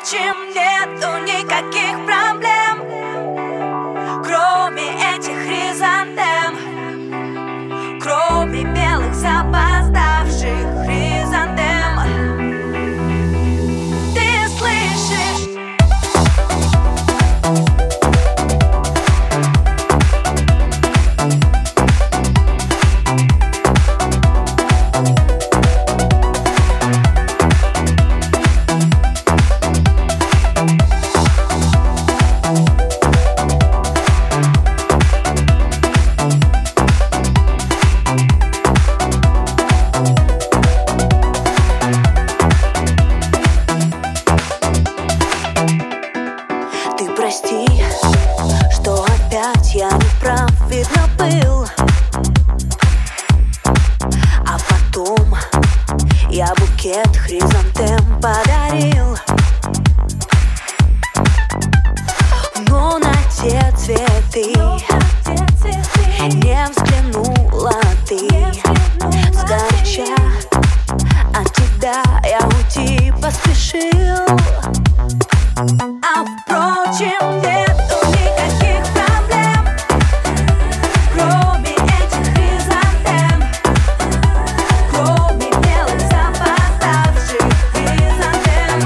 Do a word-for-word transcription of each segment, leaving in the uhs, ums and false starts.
впрочем, нету никаких проблем, кроме этих хризантем, кроме белых запоздавших хризантем. Ты слышишь? Прости, что опять я не прав, видно был. А потом я букет хризантем подарил, но на те цветы не взглянула ты. Сгоряча от тебя я уйти поспешил. А впрочем, нету никаких проблем, кроме этих хризантем, кроме белых запоздавших хризантем.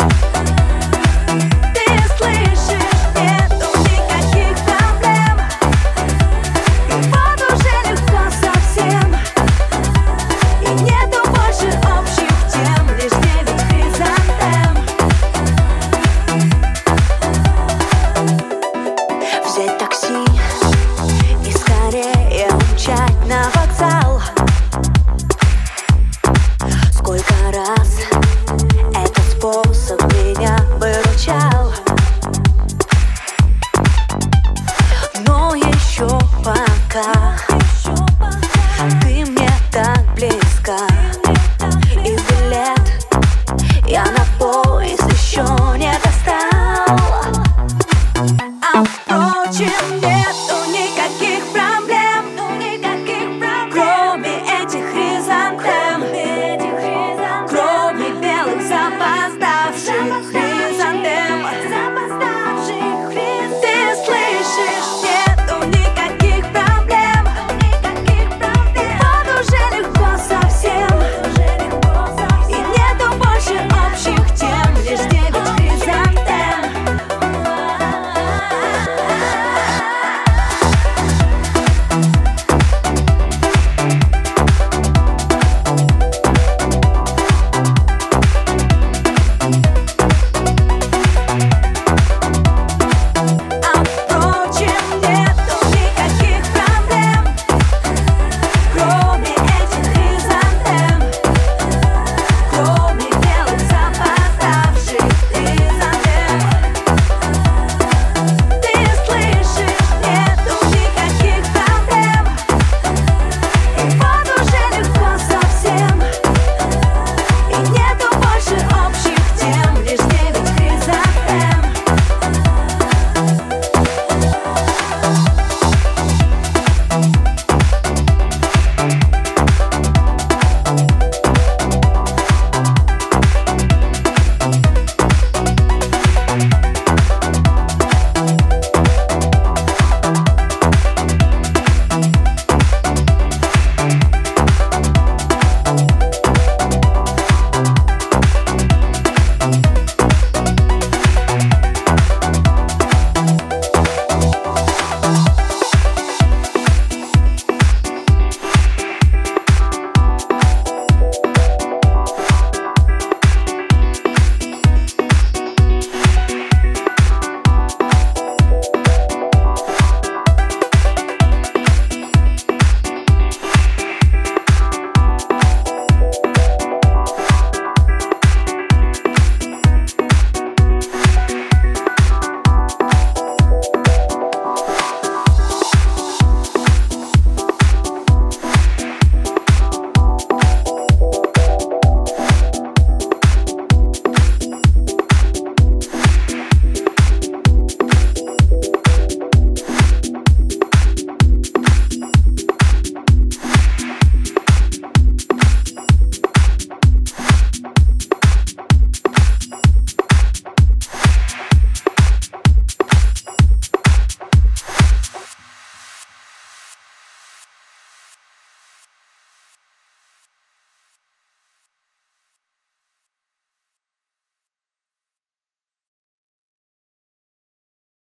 Ты слышишь? Нету никаких проблем, и вот уже легко совсем, и нету больше общих тем, лишь девять хризантем. Взять такси и скорее умчать на вокзал. Сколько раз этот способ меня выручал, но еще пока ты мне так близка, и билет я на поезд еще не достал.